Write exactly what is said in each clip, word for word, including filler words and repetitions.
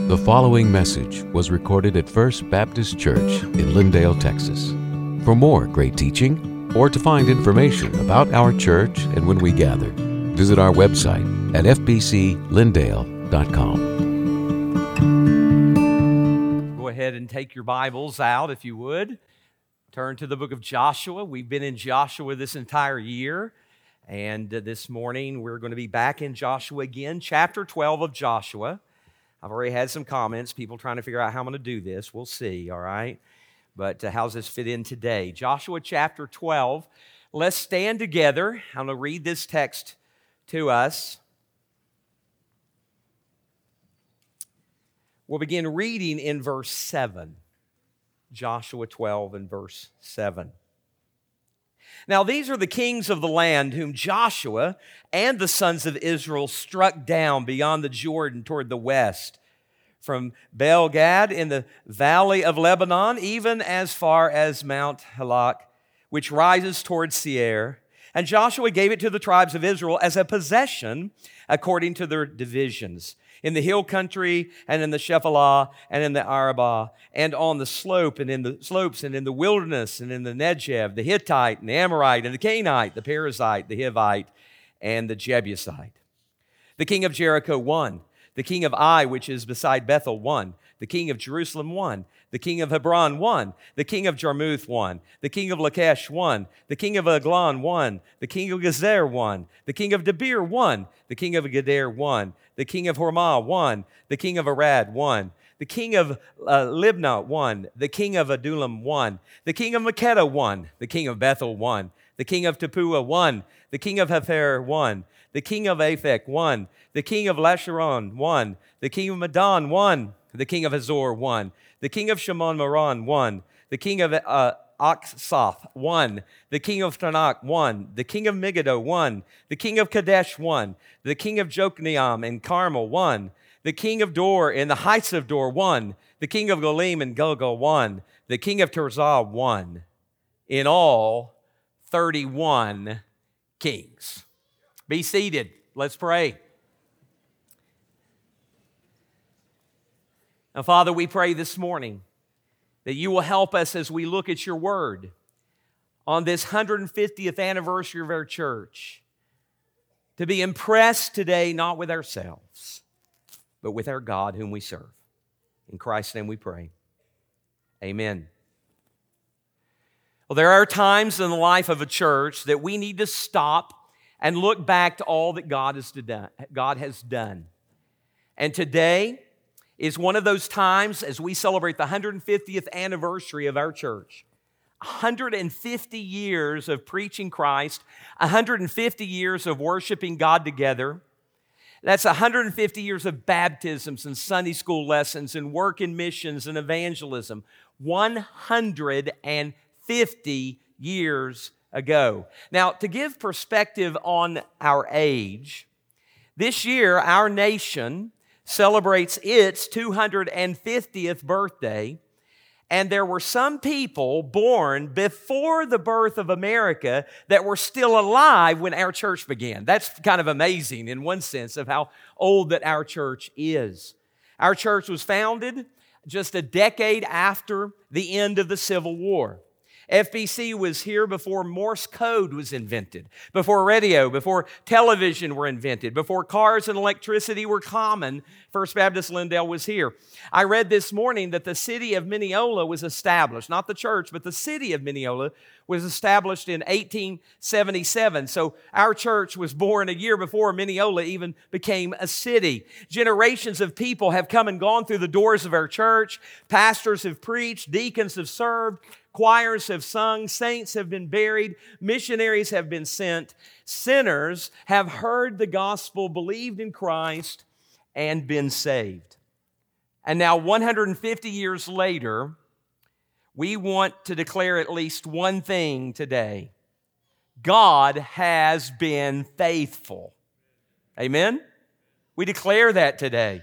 The following message was recorded at First Baptist Church in Lindale, Texas. For more great teaching or to find information about our church and when we gather, visit our website at f b c lindale dot com. Go ahead and take your Bibles out if you would. Turn to the book of Joshua. We've been in Joshua this entire year, and uh, this morning we're going to be back in Joshua again, chapter twelve of Joshua. I've already had some comments, people trying to figure out how I'm going to do this. We'll see, all right? But uh, how's this fit in today? Joshua chapter twelve. Let's stand together. I'm going to read this text to us. We'll begin reading in verse seven. Joshua twelve and verse seven. Now these are the kings of the land whom Joshua and the sons of Israel struck down beyond the Jordan toward the west, from Baal-Gad in the valley of Lebanon, even as far as Mount Halak, which rises toward Seir. And Joshua gave it to the tribes of Israel as a possession according to their divisions, in the hill country, and in the Shephelah, and in the Arabah, and on the slope, and in the slopes, and in the wilderness, and in the Negev, the Hittite, and the Amorite, and the Canaanite, the Perizzite, the Hivite, and the Jebusite. The king of Jericho won. The king of Ai, which is beside Bethel, won. The king of Jerusalem won. The king of Hebron won. The king of Jarmuth won. The king of Lachish won. The king of Eglon won. The king of Gezer won. The king of Debir won. The king of Geder won. The king of Hormah won. The king of Arad won. The king of uh, Libnah won. The king of Adullam won. The king of Makkedah won. The king of Bethel won. The king of Tappuah won. The king of Hepher won. The king of Aphek won. The king of Lasharon won. The king of Madon won. The king of Hazor won. The king of Shimon Moran won. The king of uh, Aksoth won. The king of Tanakh won. The king of Megiddo won. The king of Kadesh won. The king of Jokneam and Carmel won. The king of Dor and the heights of Dor won. The king of Golim and Gilgal won. The king of Tirzah won. In all, thirty-one kings. Be seated. Let's pray. Now, Father, we pray this morning that you will help us as we look at your word on this one hundred fiftieth anniversary of our church to be impressed today not with ourselves, but with our God whom we serve. In Christ's name we pray. Amen. Well, there are times in the life of a church that we need to stop and look back to all that God has done. God has done. And today is one of those times as we celebrate the one hundred fiftieth anniversary of our church. one hundred fifty years of preaching Christ, one hundred fifty years of worshiping God together. That's one hundred fifty years of baptisms and Sunday school lessons and work in missions and evangelism. one hundred fifty years ago. Now, to give perspective on our age, this year our nation celebrates its two hundred fiftieth birthday, and there were some people born before the birth of America that were still alive when our church began. That's kind of amazing in one sense of how old that our church is. Our church was founded just a decade after the end of the Civil War. F B C was here before Morse code was invented, before radio, before television were invented, before cars and electricity were common. First Baptist Lindale was here. I read this morning that the city of Mineola was established, not the church, but the city of Mineola was established in eighteen seventy-seven. So our church was born a year before Mineola even became a city. Generations of people have come and gone through the doors of our church. Pastors have preached, deacons have served, choirs have sung, saints have been buried, missionaries have been sent, sinners have heard the gospel, believed in Christ, and been saved. And now one hundred fifty years later, we want to declare at least one thing today. God has been faithful. Amen? We declare that today.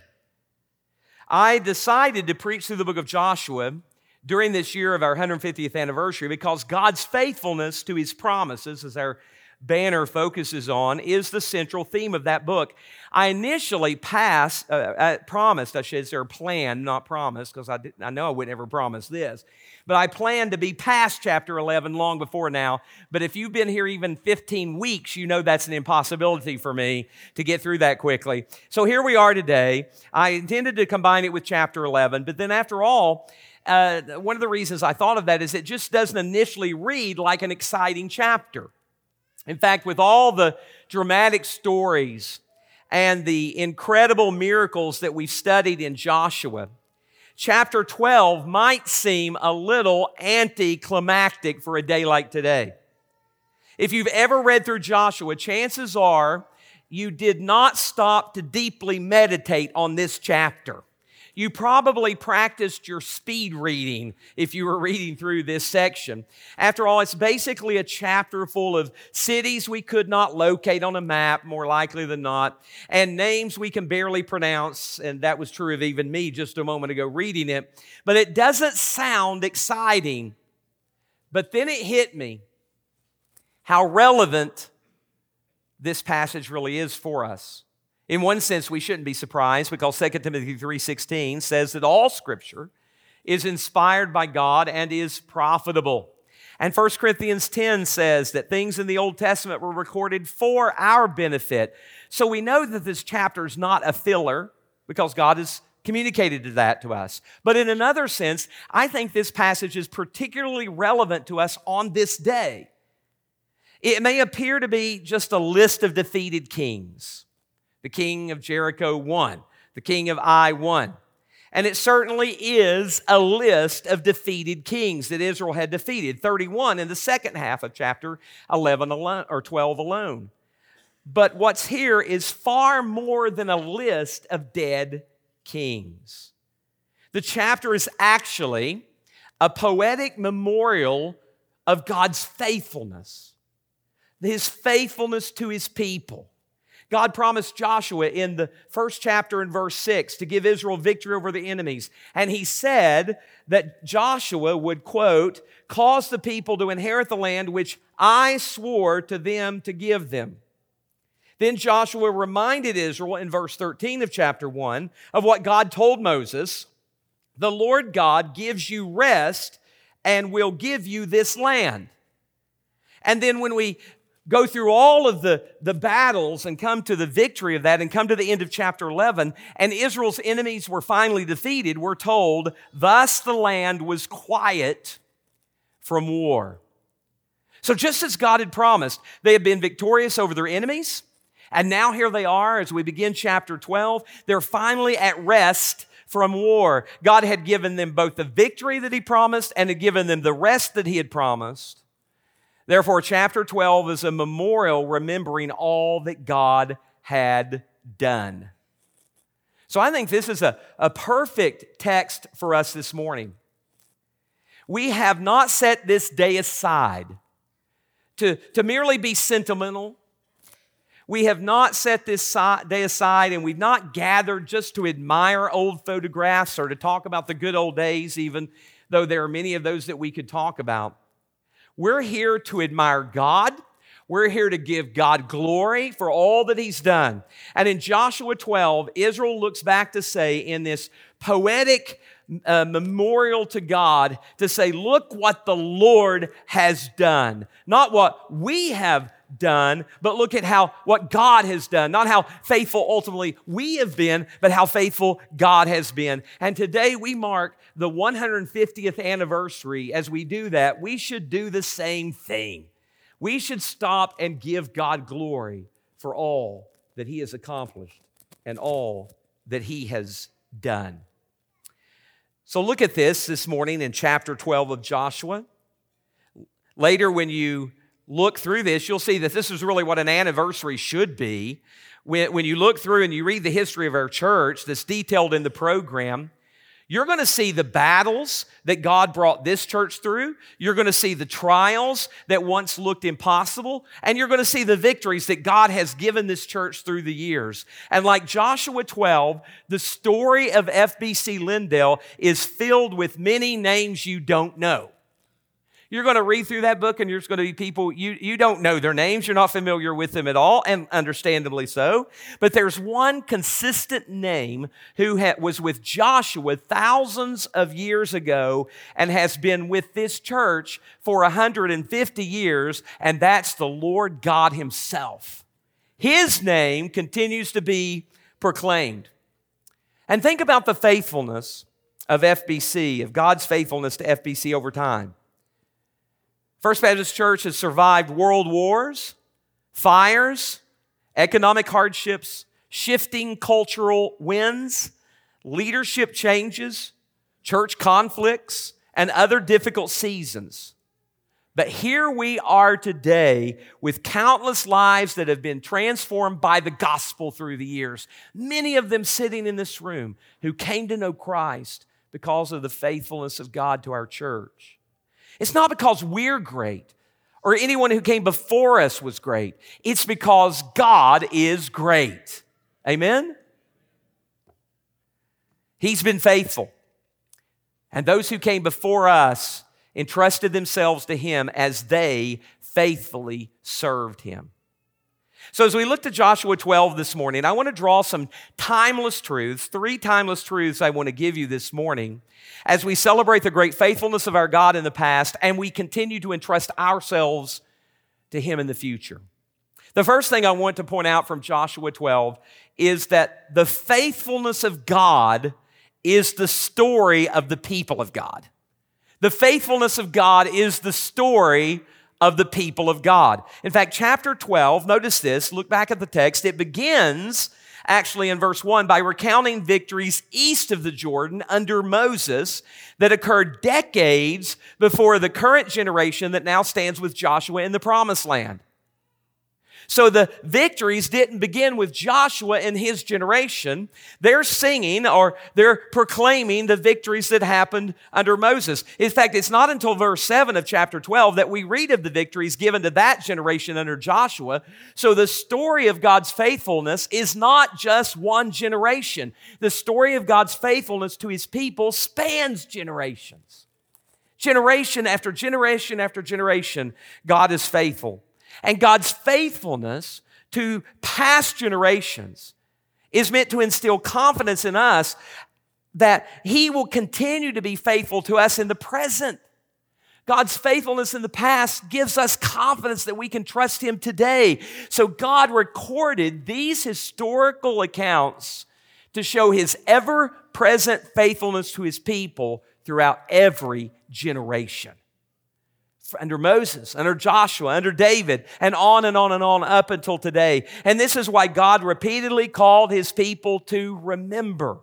I decided to preach through the book of Joshua during this year of our one hundred fiftieth anniversary because God's faithfulness to His promises, as our banner focuses on is the central theme of that book. I initially passed, uh, I promised, I should say, or planned, not promised, because I, I know I would never promise this, but I planned to be past chapter eleven long before now. But if you've been here even fifteen weeks, you know that's an impossibility for me to get through that quickly. So here we are today. I intended to combine it with chapter eleven, but then after all, uh, one of the reasons I thought of that is it just doesn't initially read like an exciting chapter. In fact, with all the dramatic stories and the incredible miracles that we've studied in Joshua, chapter twelve might seem a little anticlimactic for a day like today. If you've ever read through Joshua, chances are you did not stop to deeply meditate on this chapter. You probably practiced your speed reading if you were reading through this section. After all, it's basically a chapter full of cities we could not locate on a map, more likely than not, and names we can barely pronounce, and that was true of even me just a moment ago reading it. But it doesn't sound exciting. But then it hit me how relevant this passage really is for us. In one sense, we shouldn't be surprised because Second Timothy three sixteen says that all Scripture is inspired by God and is profitable. And First Corinthians ten says that things in the Old Testament were recorded for our benefit. So we know that this chapter is not a filler because God has communicated that to us. But in another sense, I think this passage is particularly relevant to us on this day. It may appear to be just a list of defeated kings. The king of Jericho won. The king of Ai won. And it certainly is a list of defeated kings that Israel had defeated, thirty-one in the second half of chapter eleven alone, or twelve alone. But what's here is far more than a list of dead kings. The chapter is actually a poetic memorial of God's faithfulness, His faithfulness to His people. God promised Joshua in the first chapter in verse six to give Israel victory over the enemies. And He said that Joshua would, quote, cause the people to inherit the land which I swore to them to give them. Then Joshua reminded Israel in verse thirteen of chapter one of what God told Moses. The Lord God gives you rest and will give you this land. And then when we go through all of the, the battles and come to the victory of that and come to the end of chapter eleven, and Israel's enemies were finally defeated, we're told, thus the land was quiet from war. So just as God had promised, they had been victorious over their enemies, and now here they are as we begin chapter twelve. They're finally at rest from war. God had given them both the victory that He promised and had given them the rest that He had promised. Therefore, chapter twelve is a memorial remembering all that God had done. So I think this is a, a perfect text for us this morning. We have not set this day aside to, to merely be sentimental. We have not set this day aside and we've not gathered just to admire old photographs or to talk about the good old days, even though there are many of those that we could talk about. We're here to admire God. We're here to give God glory for all that He's done. And in Joshua twelve, Israel looks back to say in this poetic uh, memorial to God, to say, look what the Lord has done. Not what we have done, but look at how what God has done. Not how faithful ultimately we have been, but how faithful God has been. And today we mark the one hundred fiftieth anniversary. As we do that, we should do the same thing. We should stop and give God glory for all that He has accomplished and all that He has done. So look at this this morning in chapter twelve of Joshua. Later, when you look through this, you'll see that this is really what an anniversary should be. When, when you look through and you read the history of our church that's detailed in the program, you're going to see the battles that God brought this church through. You're going to see the trials that once looked impossible. And you're going to see the victories that God has given this church through the years. And like Joshua twelve, the story of F B C Lindale is filled with many names you don't know. You're going to read through that book and there's going to be people, you, you don't know their names, you're not familiar with them at all, and understandably so. But there's one consistent name who ha- was with Joshua thousands of years ago and has been with this church for one hundred fifty years, and that's the Lord God Himself. His name continues to be proclaimed. And think about the faithfulness of F B C, of God's faithfulness to F B C over time. First Baptist Church has survived world wars, fires, economic hardships, shifting cultural winds, leadership changes, church conflicts, and other difficult seasons. But here we are today with countless lives that have been transformed by the gospel through the years. Many of them sitting in this room who came to know Christ because of the faithfulness of God to our church. It's not because we're great or anyone who came before us was great. It's because God is great. Amen? He's been faithful. And those who came before us entrusted themselves to Him as they faithfully served Him. So as we look to Joshua twelve this morning, I want to draw some timeless truths, three timeless truths I want to give you this morning as we celebrate the great faithfulness of our God in the past and we continue to entrust ourselves to Him in the future. The first thing I want to point out from Joshua twelve is that the faithfulness of God is the story of the people of God. The faithfulness of God is the story of the people of God. In fact, chapter twelve, notice this, look back at the text. It begins actually in verse one by recounting victories east of the Jordan under Moses that occurred decades before the current generation that now stands with Joshua in the Promised Land. So the victories didn't begin with Joshua and his generation. They're singing or they're proclaiming the victories that happened under Moses. In fact, it's not until verse seven of chapter twelve that we read of the victories given to that generation under Joshua. So the story of God's faithfulness is not just one generation. The story of God's faithfulness to His people spans generations. Generation after generation after generation, God is faithful. And God's faithfulness to past generations is meant to instill confidence in us that He will continue to be faithful to us in the present. God's faithfulness in the past gives us confidence that we can trust Him today. So God recorded these historical accounts to show His ever-present faithfulness to His people throughout every generation. Under Moses, under Joshua, under David, and on and on and on up until today. And this is why God repeatedly called His people to remember.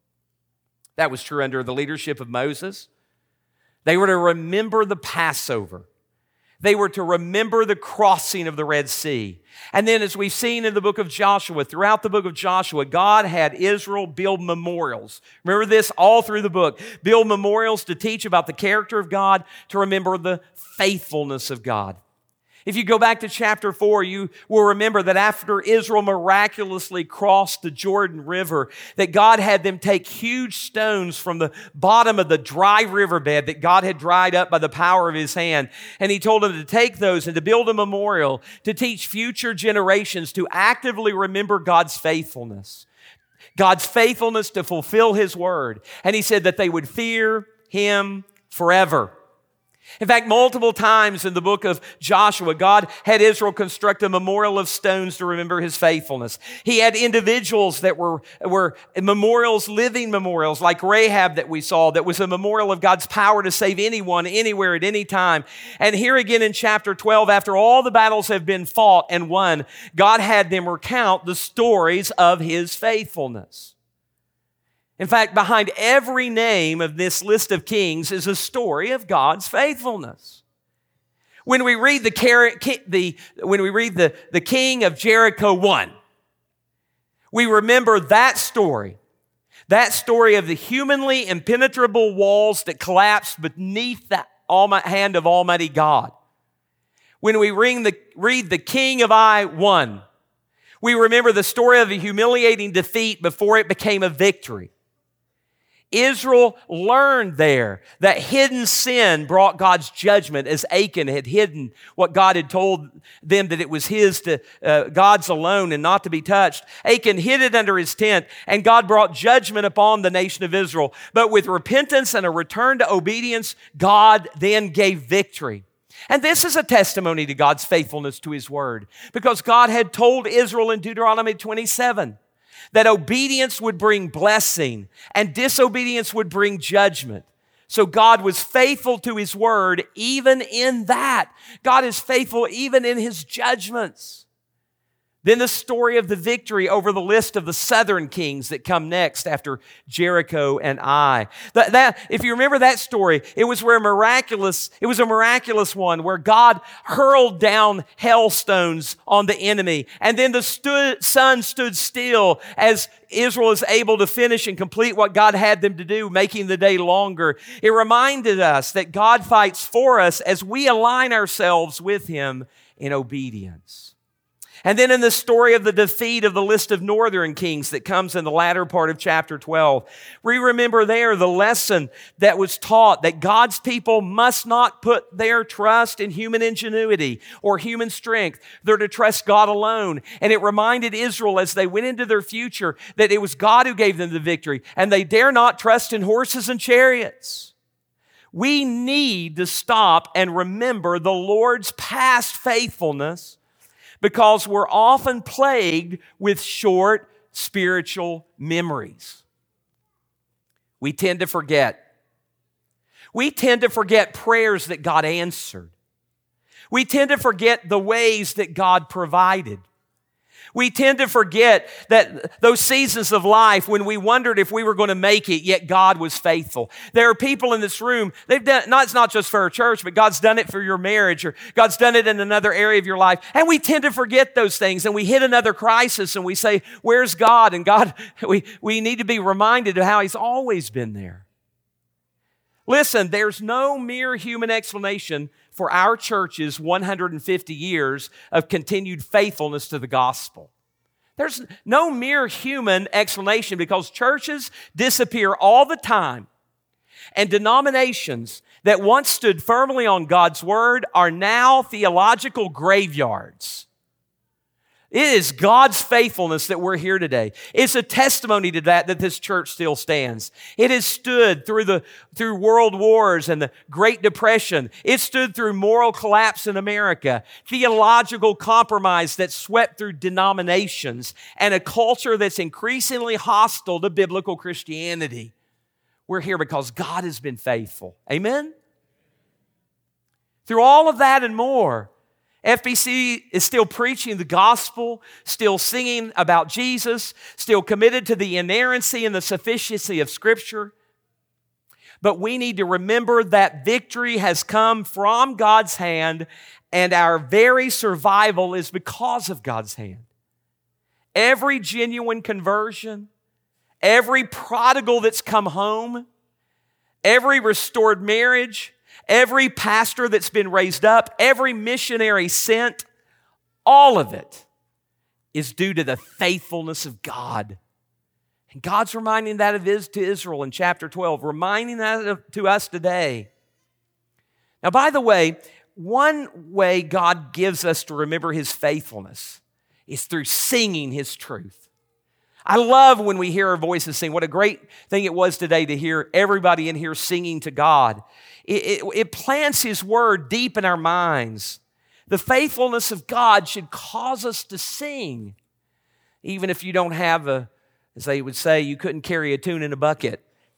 That was true under the leadership of Moses. They were to remember the Passover. They were to remember the crossing of the Red Sea. And then as we've seen in the book of Joshua, throughout the book of Joshua, God had Israel build memorials. Remember this all through the book. Build memorials to teach about the character of God, to remember the faithfulness of God. If you go back to chapter four, you will remember that after Israel miraculously crossed the Jordan River, that God had them take huge stones from the bottom of the dry riverbed that God had dried up by the power of His hand. And He told them to take those and to build a memorial to teach future generations to actively remember God's faithfulness. God's faithfulness to fulfill His word. And He said that they would fear Him forever. In fact, multiple times in the book of Joshua, God had Israel construct a memorial of stones to remember His faithfulness. He had individuals that were, were memorials, living memorials, like Rahab that we saw, that was a memorial of God's power to save anyone, anywhere, at any time. And here again in chapter twelve, after all the battles have been fought and won, God had them recount the stories of His faithfulness. In fact, behind every name of this list of kings is a story of God's faithfulness. When we read the, the, when we read the, the king of Jericho one, we remember that story, that story of the humanly impenetrable walls that collapsed beneath the hand of Almighty God. When we read the, read the king of Ai one, we remember the story of a humiliating defeat before it became a victory. Israel learned there that hidden sin brought God's judgment, as Achan had hidden what God had told them that it was his, to uh, God's alone and not to be touched. Achan hid it under his tent, and God brought judgment upon the nation of Israel. But with repentance and a return to obedience, God then gave victory. And this is a testimony to God's faithfulness to His word, because God had told Israel in Deuteronomy twenty-seven that obedience would bring blessing and disobedience would bring judgment. So God was faithful to His word even in that. God is faithful even in His judgments. Then the story of the victory over the list of the southern kings that come next after Jericho and Ai. That, that, if you remember that story, it was where miraculous, it was a miraculous one where God hurled down hailstones on the enemy. And then the stu- sun stood still as Israel is able to finish and complete what God had them to do, making the day longer. It reminded us that God fights for us as we align ourselves with Him in obedience. And then in the story of the defeat of the list of northern kings that comes in the latter part of chapter twelve, we remember there the lesson that was taught that God's people must not put their trust in human ingenuity or human strength. They're to trust God alone. And it reminded Israel as they went into their future that it was God who gave them the victory, and they dare not trust in horses and chariots. We need to stop and remember the Lord's past faithfulness, because we're often plagued with short spiritual memories. We tend to forget. We tend to forget prayers that God answered. We tend to forget the ways that God provided. We tend to forget that those seasons of life when we wondered if we were going to make it, yet God was faithful. There are people in this room, they've done, not, it's not just for our church, but God's done it for your marriage, or God's done it in another area of your life. And we tend to forget those things, and we hit another crisis and we say, where's God? And God, we, we need to be reminded of how He's always been there. Listen, there's no mere human explanation for our church's one hundred fifty years of continued faithfulness to the gospel. There's no mere human explanation, because churches disappear all the time, and denominations that once stood firmly on God's word are now theological graveyards. It is God's faithfulness that we're here today. It's a testimony to that that this church still stands. It has stood through the through world wars and the Great Depression. It stood through moral collapse in America, theological compromise that swept through denominations, and a culture that's increasingly hostile to biblical Christianity. We're here because God has been faithful. Amen? Through all of that and more, F B C is still preaching the gospel, still singing about Jesus, still committed to the inerrancy and the sufficiency of Scripture. But we need to remember that victory has come from God's hand, and our very survival is because of God's hand. Every genuine conversion, every prodigal that's come home, every restored marriage, every pastor that's been raised up, every missionary sent, all of it is due to the faithfulness of God. And God's reminding that of Is to Israel in chapter twelve, reminding that of, to us today. Now, by the way, one way God gives us to remember His faithfulness is through singing His truth. I love when we hear our voices sing. What a great thing it was today to hear everybody in here singing to God. It, it, it plants His word deep in our minds. The faithfulness of God should cause us to sing. Even if you don't have a, as they would say, you couldn't carry a tune in a bucket.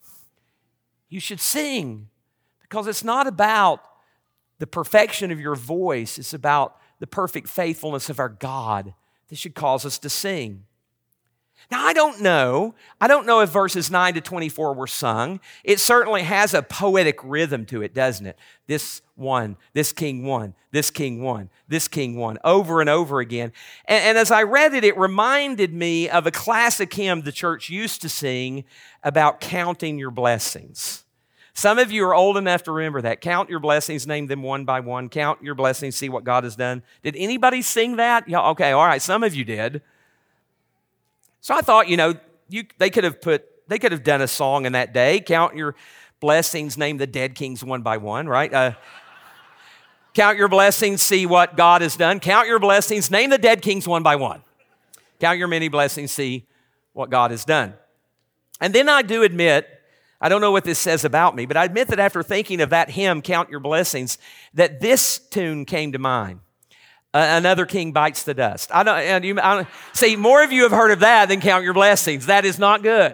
You should sing, because it's not about the perfection of your voice. It's about the perfect faithfulness of our God. This should cause us to sing. Now, I don't know. I don't know if verses nine to twenty-four were sung. It certainly has a poetic rhythm to it, doesn't it? This one, this king won, this king won, this king won, over and over again. And, and as I read it, it reminded me of a classic hymn the church used to sing about counting your blessings. Some of you are old enough to remember that. Count your blessings, name them one by one. Count your blessings, see what God has done. Did anybody sing that? Yeah, okay, all right, some of you did. So I thought, you know, you, they could have put they could have done a song in that day. Count your blessings, name the dead kings one by one, right? Uh, count your blessings, see what God has done. Count your blessings, name the dead kings one by one. Count your many blessings, see what God has done. And then I do admit, I don't know what this says about me, but I admit that after thinking of that hymn, Count Your Blessings, that this tune came to mind. Uh, Another king bites the dust. I don't, and you, I don't, see, more of you have heard of that than Count Your Blessings. That is not good.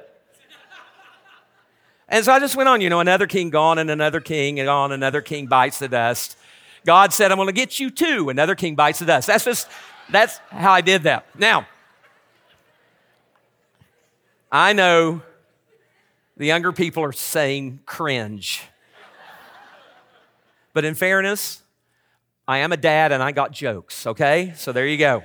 And so I just went on, you know, another king gone and another king and gone, another king bites the dust. God said, I'm going to get you too. Another king bites the dust. That's just, that's how I did that. Now, I know the younger people are saying cringe. But in fairness, I am a dad and I got jokes, okay? So there you go.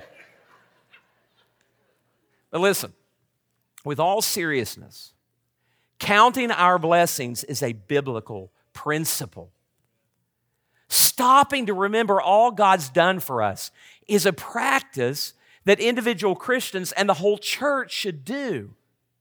But listen, with all seriousness, counting our blessings is a biblical principle. Stopping to remember all God's done for us is a practice that individual Christians and the whole church should do.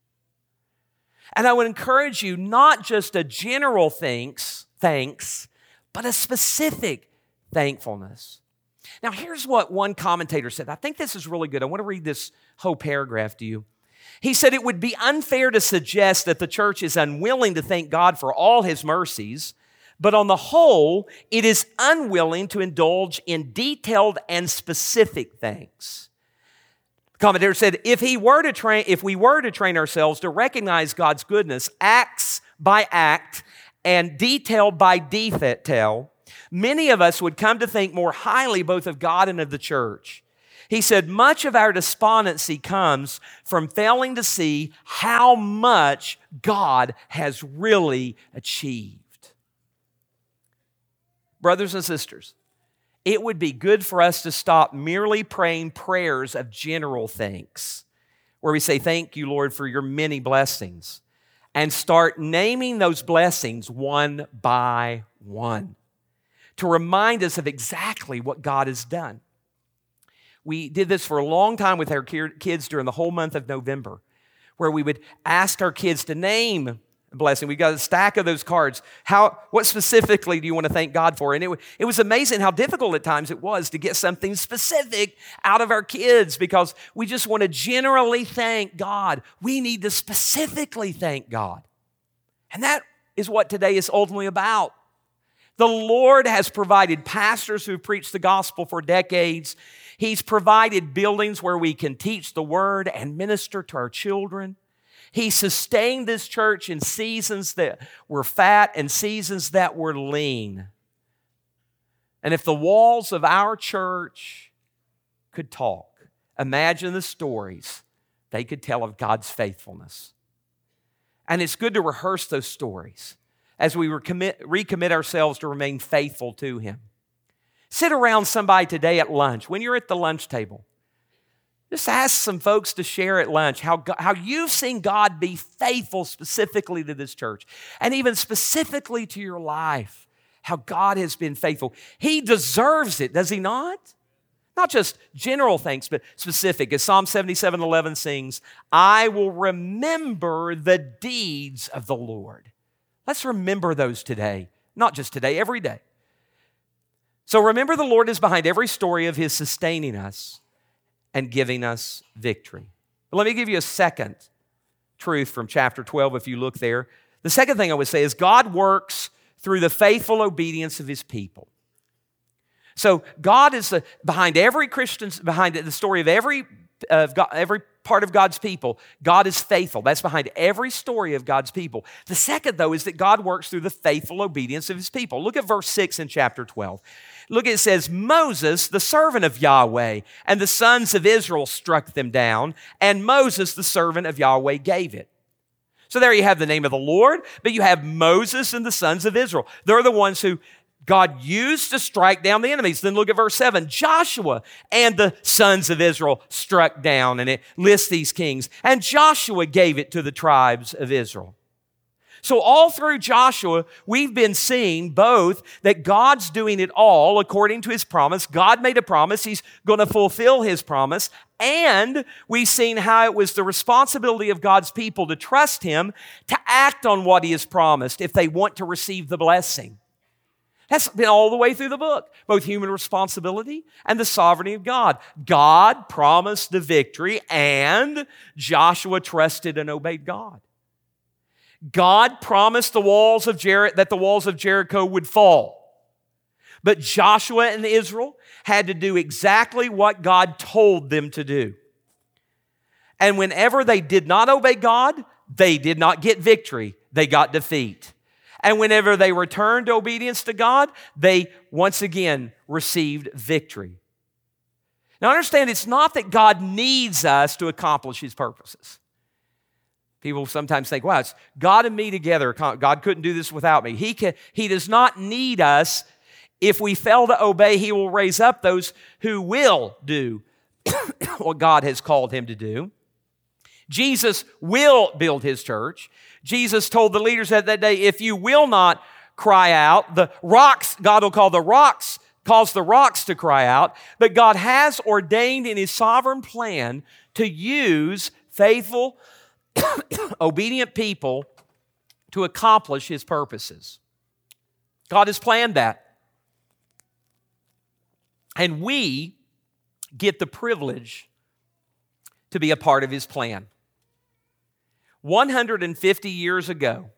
And I would encourage you not just a general thanks, thanks, but a specific thankfulness. Now, here's what one commentator said. I think this is really good. I want to read this whole paragraph to you. He said, it would be unfair to suggest that the church is unwilling to thank God for all His mercies, but on the whole, it is unwilling to indulge in detailed and specific thanks. The commentator said, if he were to train, if we were to train ourselves to recognize God's goodness, acts by act and detail by detail, many of us would come to think more highly both of God and of the church. He said, much of our despondency comes from failing to see how much God has really achieved. Brothers and sisters, it would be good for us to stop merely praying prayers of general thanks, where we say, thank you, Lord, for your many blessings, and start naming those blessings one by one to remind us of exactly what God has done. We did this for a long time with our kids during the whole month of November, where we would ask our kids to name a blessing. We got a stack of those cards. How, what specifically do you want to thank God for? And it, it was amazing how difficult at times it was to get something specific out of our kids because we just want to generally thank God. We need to specifically thank God. And that is what today is ultimately about. The Lord has provided pastors who have preached the gospel for decades. He's provided buildings where we can teach the word and minister to our children. He sustained this church in seasons that were fat and seasons that were lean. And if the walls of our church could talk, imagine the stories they could tell of God's faithfulness. And it's good to rehearse those stories as we recommit, recommit ourselves to remain faithful to Him. Sit around somebody today at lunch, when you're at the lunch table. Just ask some folks to share at lunch how, how you've seen God be faithful specifically to this church and even specifically to your life, how God has been faithful. He deserves it, does He not? Not just general thanks, but specific. As Psalm seventy-seven eleven sings, I will remember the deeds of the Lord. Let's remember those today, not just today, every day. So remember, the Lord is behind every story of His sustaining us and giving us victory. But let me give you a second truth from chapter twelve if you look there. The second thing I would say is God works through the faithful obedience of His people. So God is the, behind every Christian, behind the story of every, of God, every part of God's people. God is faithful. That's behind every story of God's people. The second, though, is that God works through the faithful obedience of His people. Look at verse six in chapter twelve. Look, it says, Moses, the servant of Yahweh, and the sons of Israel struck them down, and Moses, the servant of Yahweh, gave it. So there you have the name of the Lord, but you have Moses and the sons of Israel. They're the ones who God used to strike down the enemies. Then look at verse seven. Joshua and the sons of Israel struck down, and it lists these kings. And Joshua gave it to the tribes of Israel. So all through Joshua, we've been seeing both that God's doing it all according to His promise. God made a promise. He's going to fulfill His promise. And we've seen how it was the responsibility of God's people to trust Him, to act on what He has promised if they want to receive the blessing. That's been all the way through the book, both human responsibility and the sovereignty of God. God promised the victory, and Joshua trusted and obeyed God. God promised the walls of Jer- that the walls of Jericho would fall. But Joshua and Israel had to do exactly what God told them to do. And whenever they did not obey God, they did not get victory. They got defeat. And whenever they returned to obedience to God, they once again received victory. Now understand, it's not that God needs us to accomplish His purposes. People sometimes think, wow, it's God and me together. God couldn't do this without me. He can, He does not need us. If we fail to obey, He will raise up those who will do what God has called Him to do. Jesus will build His church. Jesus told the leaders at that day, if you will not cry out, the rocks, God will call the rocks, cause the rocks to cry out. But God has ordained in His sovereign plan to use faithful, obedient people to accomplish His purposes. God has planned that. And we get the privilege to be a part of His plan. one hundred fifty years ago,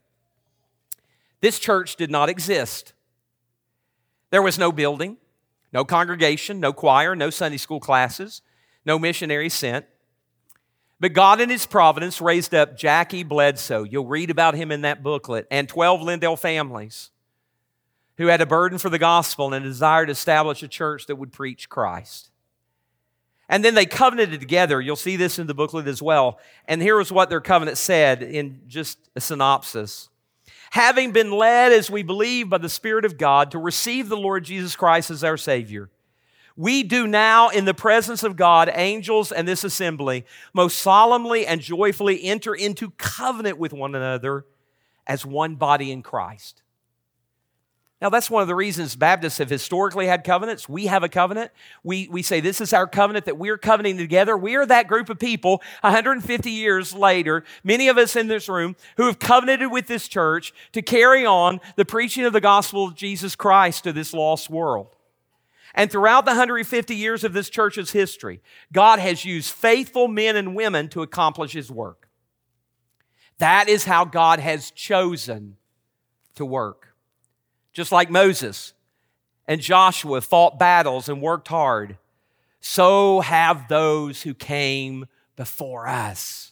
this church did not exist. There was no building, no congregation, no choir, no Sunday school classes, no missionary sent. But God in His providence raised up Jackie Bledsoe. You'll read about him in that booklet. And twelve Lindale families who had a burden for the gospel and a desire to establish a church that would preach Christ. And then they covenanted together. You'll see this in the booklet as well. And here is what their covenant said in just a synopsis. Having been led, as we believe, by the Spirit of God to receive the Lord Jesus Christ as our Savior, we do now, in the presence of God, angels, and this assembly, most solemnly and joyfully enter into covenant with one another as one body in Christ. Now, that's one of the reasons Baptists have historically had covenants. We have a covenant. We, we say this is our covenant that we're covenanting together. We are that group of people one hundred fifty years later, many of us in this room, who have covenanted with this church to carry on the preaching of the gospel of Jesus Christ to this lost world. And throughout the one hundred fifty years of this church's history, God has used faithful men and women to accomplish His work. That is how God has chosen to work. Just like Moses and Joshua fought battles and worked hard, so have those who came before us.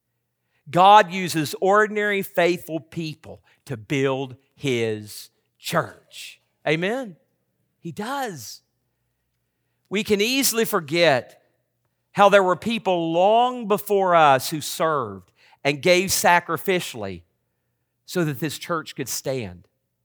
God uses ordinary, faithful people to build His church. Amen? He does. We can easily forget how there were people long before us who served and gave sacrificially so that this church could stand.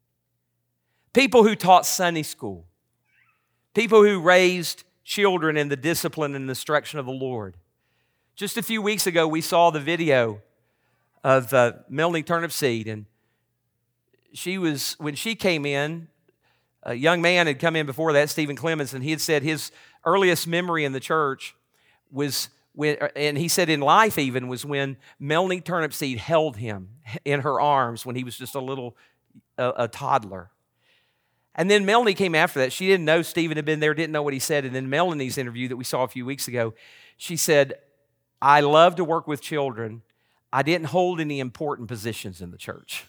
People who taught Sunday school. People who raised children in the discipline and instruction of the Lord. Just a few weeks ago, we saw the video of uh, Melanie Turnipseed, and she was, when she came in, a young man had come in before that, Stephen Clemens, and he had said his earliest memory in the church was when, and he said in life even, was when Melanie Turnipseed held him in her arms when he was just a little, a, a toddler. And then Melanie came after that. She didn't know Stephen had been there, didn't know what he said. And then Melanie's interview that we saw a few weeks ago, she said, I love to work with children. I didn't hold any important positions in the church.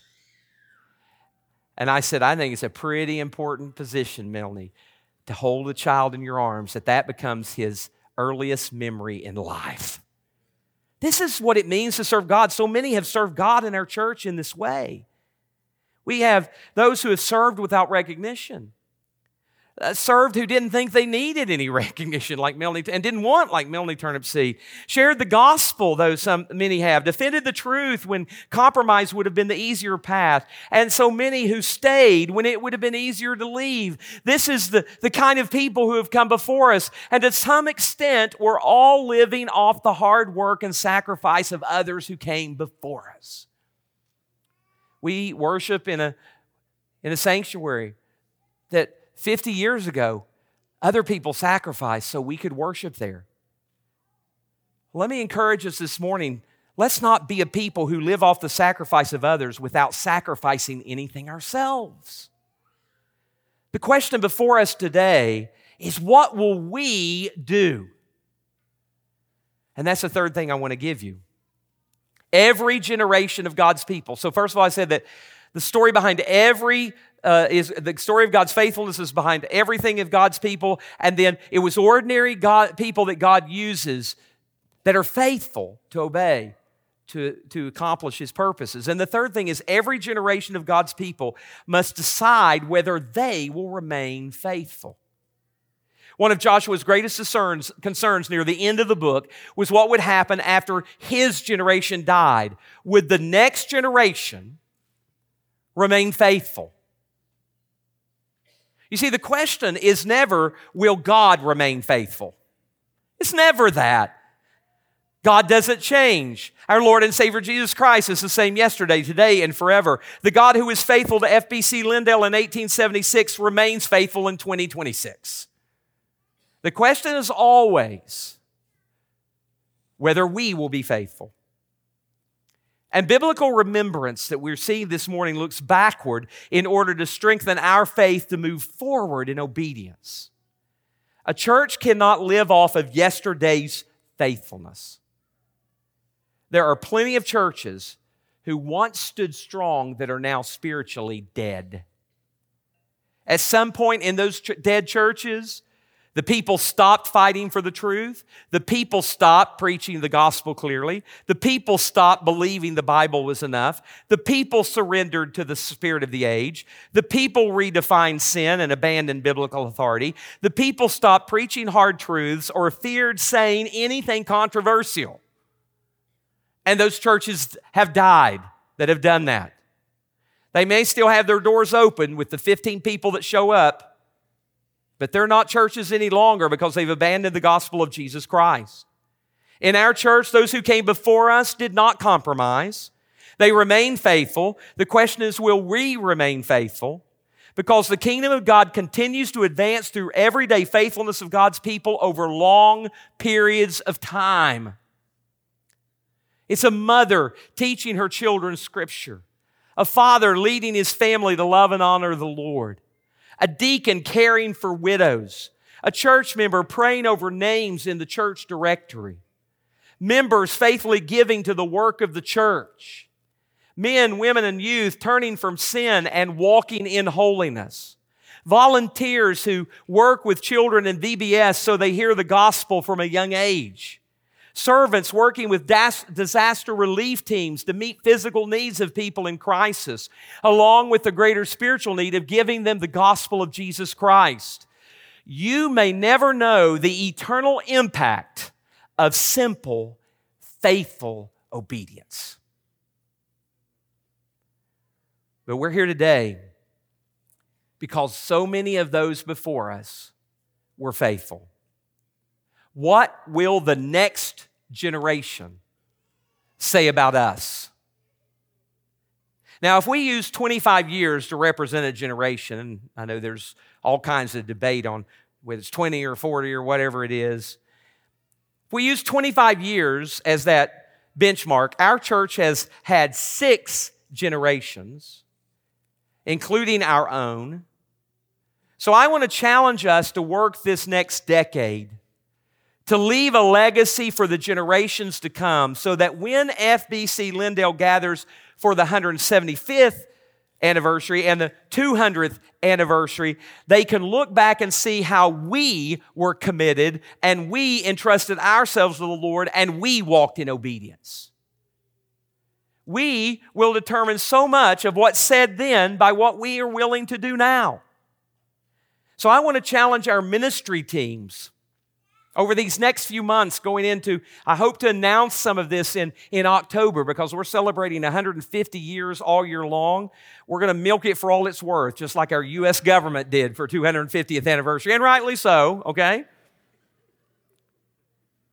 And I said, I think it's a pretty important position, Melanie, to hold a child in your arms, that that becomes his earliest memory in life. This is what it means to serve God. So many have served God in our church in this way. We have those who have served without recognition. Uh, served who didn't think they needed any recognition like Melanie, and didn't want like Melanie Turnipseed. Shared the gospel, though some many have. Defended the truth when compromise would have been the easier path. And so many who stayed when it would have been easier to leave. This is the, the kind of people who have come before us. And to some extent, we're all living off the hard work and sacrifice of others who came before us. We worship in a, in a sanctuary that fifty years ago, other people sacrificed so we could worship there. Let me encourage us this morning, let's not be a people who live off the sacrifice of others without sacrificing anything ourselves. The question before us today is, what will we do? And that's the third thing I want to give you. Every generation of God's people. So first of all, I said that the story behind every, uh, is the story of God's faithfulness is behind everything of God's people. And then it was ordinary God, people that God uses that are faithful to obey, to, to accomplish His purposes. And the third thing is every generation of God's people must decide whether they will remain faithful. One of Joshua's greatest concerns, concerns near the end of the book was what would happen after his generation died. Would the next generation remain faithful? You see, the question is never, will God remain faithful? It's never that. God doesn't change. Our Lord and Savior Jesus Christ is the same yesterday, today, and forever. The God who was faithful to F B C Lindale in eighteen seventy-six remains faithful in twenty twenty-six. The question is always whether we will be faithful. And biblical remembrance that we're seeing this morning looks backward in order to strengthen our faith to move forward in obedience. A church cannot live off of yesterday's faithfulness. There are plenty of churches who once stood strong that are now spiritually dead. At some point in those ch- dead churches, the people stopped fighting for the truth. The people stopped preaching the gospel clearly. The people stopped believing the Bible was enough. The people surrendered to the spirit of the age. The people redefined sin and abandoned biblical authority. The people stopped preaching hard truths or feared saying anything controversial. And those churches have died that have done that. They may still have their doors open with the fifteen people that show up, but they're not churches any longer because they've abandoned the gospel of Jesus Christ. In our church, those who came before us did not compromise. They remained faithful. The question is, will we remain faithful? Because the kingdom of God continues to advance through everyday faithfulness of God's people over long periods of time. It's a mother teaching her children Scripture, a father leading his family to love and honor the Lord, a deacon caring for widows, a church member praying over names in the church directory, members faithfully giving to the work of the church, men, women, and youth turning from sin and walking in holiness, volunteers who work with children in V B S so they hear the gospel from a young age, servants working with disaster relief teams to meet physical needs of people in crisis, along with the greater spiritual need of giving them the gospel of Jesus Christ. You may never know the eternal impact of simple, faithful obedience. But we're here today because so many of those before us were faithful. What will the next generation say about us? Now, if we use twenty-five years to represent a generation, and I know there's all kinds of debate on whether it's twenty or forty or whatever it is. If we use twenty-five years as that benchmark, our church has had six generations, including our own. So I want to challenge us to work this next decade to leave a legacy for the generations to come so that when F B C Lindale gathers for the one hundred seventy-fifth anniversary and the two hundredth anniversary, they can look back and see how we were committed and we entrusted ourselves to the Lord and we walked in obedience. We will determine so much of what's said then by what we are willing to do now. So I want to challenge our ministry teams over these next few months going into, I hope to announce some of this in, in October because we're celebrating one hundred fifty years all year long. We're going to milk it for all it's worth, just like our U S government did for two hundred fiftieth anniversary, and rightly so, okay?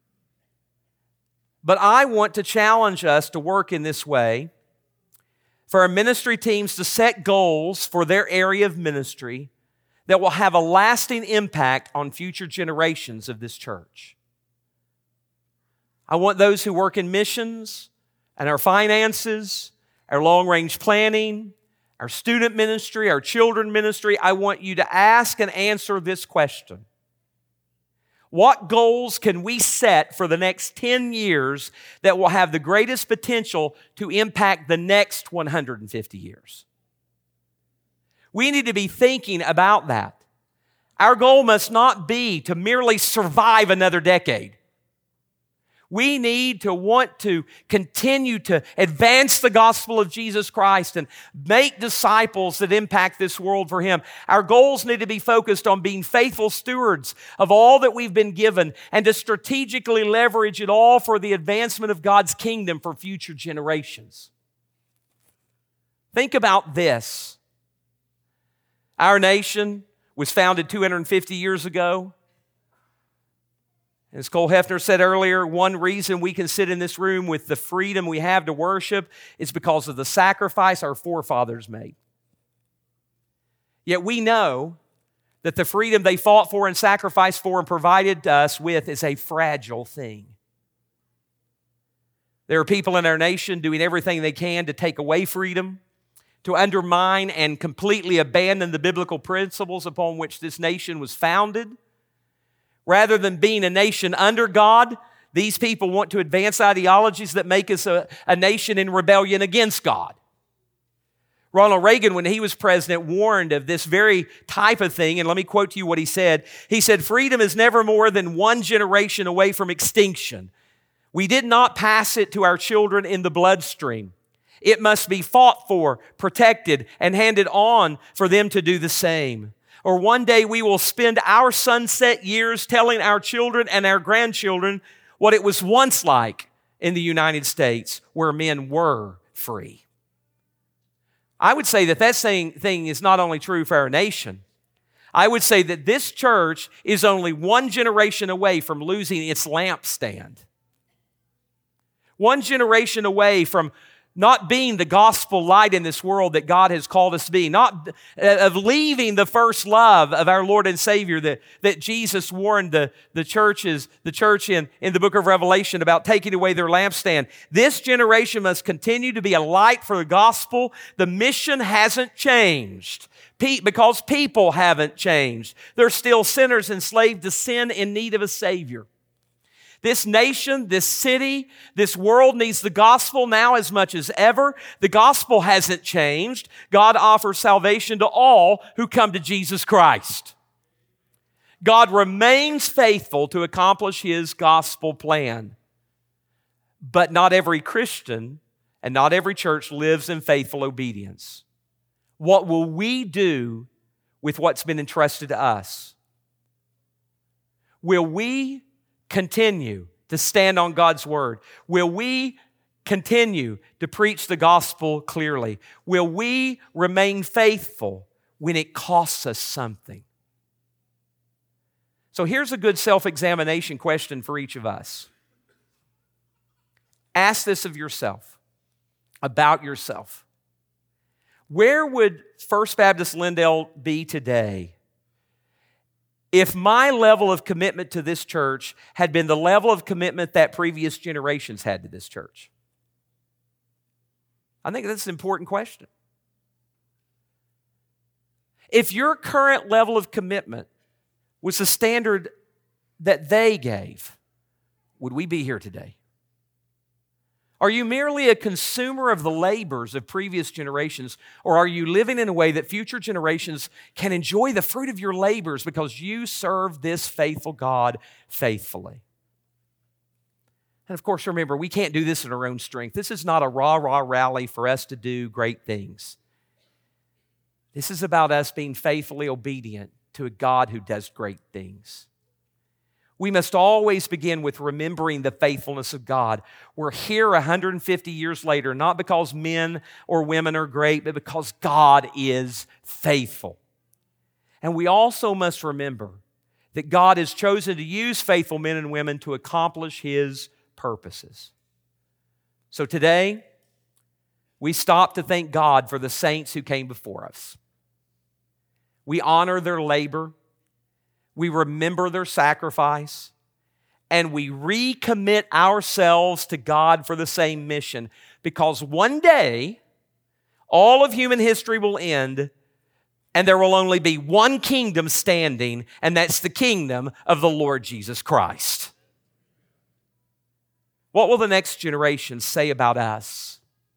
But I want to challenge us to work in this way for our ministry teams to set goals for their area of ministry that will have a lasting impact on future generations of this church. I want those who work in missions and our finances, our long-range planning, our student ministry, our children ministry, I want you to ask and answer this question. What goals can we set for the next ten years that will have the greatest potential to impact the next one hundred fifty years? We need to be thinking about that. Our goal must not be to merely survive another decade. We need to want to continue to advance the gospel of Jesus Christ and make disciples that impact this world for Him. Our goals need to be focused on being faithful stewards of all that we've been given and to strategically leverage it all for the advancement of God's kingdom for future generations. Think about this. Our nation was founded two hundred fifty years ago. As Cole Hefner said earlier, one reason we can sit in this room with the freedom we have to worship is because of the sacrifice our forefathers made. Yet we know that the freedom they fought for and sacrificed for and provided us with is a fragile thing. There are people in our nation doing everything they can to take away freedom, to undermine and completely abandon the biblical principles upon which this nation was founded. Rather than being a nation under God, these people want to advance ideologies that make us a, a nation in rebellion against God. Ronald Reagan, when he was president, warned of this very type of thing, and let me quote to you what he said. He said, "Freedom is never more than one generation away from extinction. We did not pass it to our children in the bloodstream. It must be fought for, protected, and handed on for them to do the same. Or one day we will spend our sunset years telling our children and our grandchildren what it was once like in the United States where men were free." I would say that that same thing is not only true for our nation. I would say that this church is only one generation away from losing its lampstand. One generation away from not being the gospel light in this world that God has called us to be, not of leaving the first love of our Lord and Savior that, that Jesus warned the, the churches, the church in, in the book of Revelation about taking away their lampstand. This generation must continue to be a light for the gospel. The mission hasn't changed because people haven't changed. They're still sinners enslaved to sin in need of a Savior. This nation, this city, this world needs the gospel now as much as ever. The gospel hasn't changed. God offers salvation to all who come to Jesus Christ. God remains faithful to accomplish His gospel plan. But not every Christian and not every church lives in faithful obedience. What will we do with what's been entrusted to us? Will we continue to stand on God's word? Will we continue to preach the gospel clearly? Will we remain faithful when it costs us something? So here's a good self-examination question for each of us. Ask this of yourself, about yourself. Where would First Baptist Lindale be today if my level of commitment to this church had been the level of commitment that previous generations had to this church? I think that's an important question. If your current level of commitment was the standard that they gave, would we be here today? Are you merely a consumer of the labors of previous generations, or are you living in a way that future generations can enjoy the fruit of your labors because you serve this faithful God faithfully? And of course, remember, we can't do this in our own strength. This is not a rah-rah rally for us to do great things. This is about us being faithfully obedient to a God who does great things. We must always begin with remembering the faithfulness of God. We're here one hundred fifty years later, not because men or women are great, but because God is faithful. And we also must remember that God has chosen to use faithful men and women to accomplish His purposes. So today, We stop to thank God for the saints who came before us. We honor their labor. We remember their sacrifice. And we recommit ourselves to God for the same mission. Because one day, all of human history will end, and there will only be one kingdom standing, and that's the kingdom of the Lord Jesus Christ. What will the next generation say about us?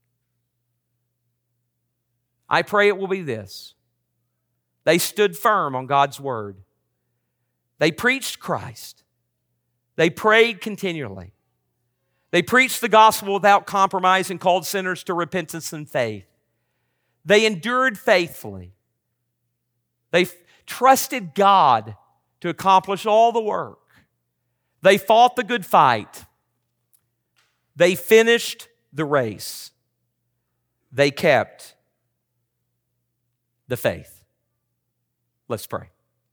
I pray it will be this. They stood firm on God's word. They preached Christ. They prayed continually. They preached the gospel without compromise and called sinners to repentance and faith. They endured faithfully. They f- trusted God to accomplish all the work. They fought the good fight. They finished the race. They kept the faith. Let's pray.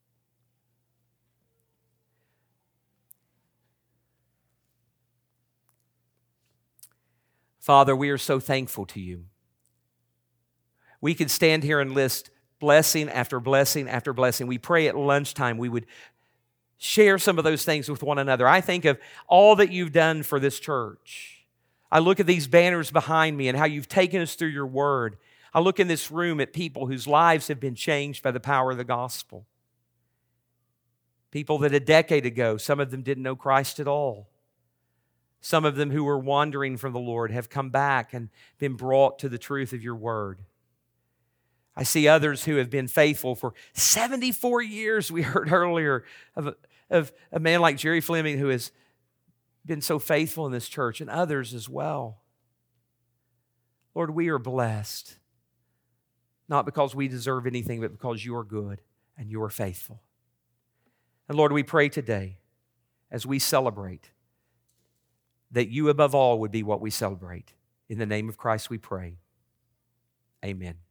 Father, we are so thankful to you. We could stand here and list blessing after blessing after blessing. We pray at lunchtime we would share some of those things with one another. I think of all that you've done for this church. I look at these banners behind me and how you've taken us through your word. I look in this room at people whose lives have been changed by the power of the gospel. People that a decade ago, some of them didn't know Christ at all. Some of them who were wandering from the Lord have come back and been brought to the truth of your word. I see others who have been faithful for seventy-four years. We heard earlier of a, of a man like Jerry Fleming who has been so faithful in this church, and others as well. Lord, we are blessed, not because we deserve anything, but because you are good and you are faithful. And Lord, we pray today as we celebrate that you above all would be what we celebrate. In the name of Christ we pray. Amen.